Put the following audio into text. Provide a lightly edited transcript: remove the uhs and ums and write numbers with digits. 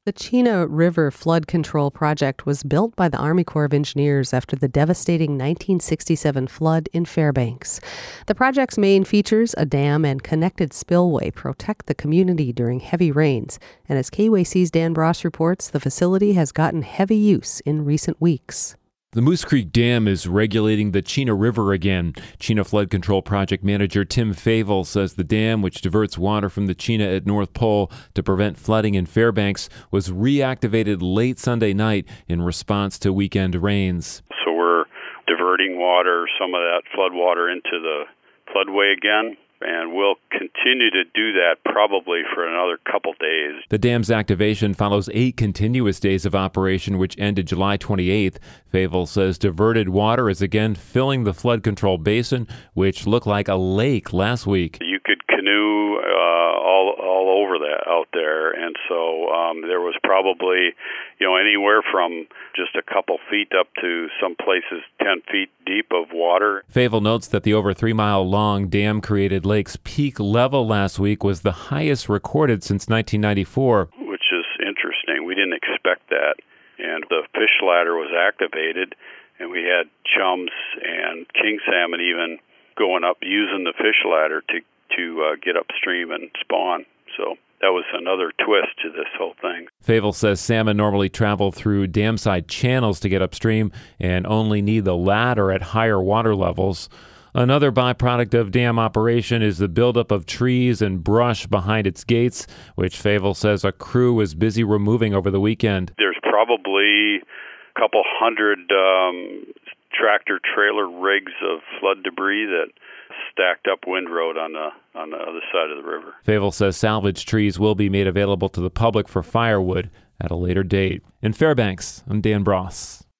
The Chena River Flood Control Project was built by the Army Corps of Engineers after the devastating 1967 flood in Fairbanks. The project's main features, a dam and connected spillway, protect the community during heavy rains. And as KUAC's Dan Bross reports, the facility has gotten heavy use in recent weeks. The Moose Creek Dam is regulating the Chena River again. Chena Flood Control Project Manager Tim Favel says the dam, which diverts water from the Chena at North Pole to prevent flooding in Fairbanks, was reactivated late Sunday night in response to weekend rains. So we're diverting water, some of that flood water, into the floodway again. And we'll continue to do that probably for another couple days. The dam's activation follows 8 continuous days of operation, which ended July 28th. Favel says diverted water is again filling the flood control basin, which looked like a lake last week. You could canoe all over that out there, and so there was probably anywhere from just a couple feet up to some places 10 feet deep of water. Favel notes that the over 3-mile-long dam-created lake's peak level last week was the highest recorded since 1994. Which is interesting. We didn't expect that. And the fish ladder was activated, and we had chums and king salmon even going up using the fish ladder to get upstream and spawn. So that was another twist to this whole thing. Favel says salmon normally travel through dam-side channels to get upstream and only need the ladder at higher water levels. Another byproduct of dam operation is the buildup of trees and brush behind its gates, which Favel says a crew was busy removing over the weekend. There's probably a couple hundred tractor-trailer rigs of flood debris that stacked up windroad on the other side of the river. Favel says salvaged trees will be made available to the public for firewood at a later date. In Fairbanks, I'm Dan Bross.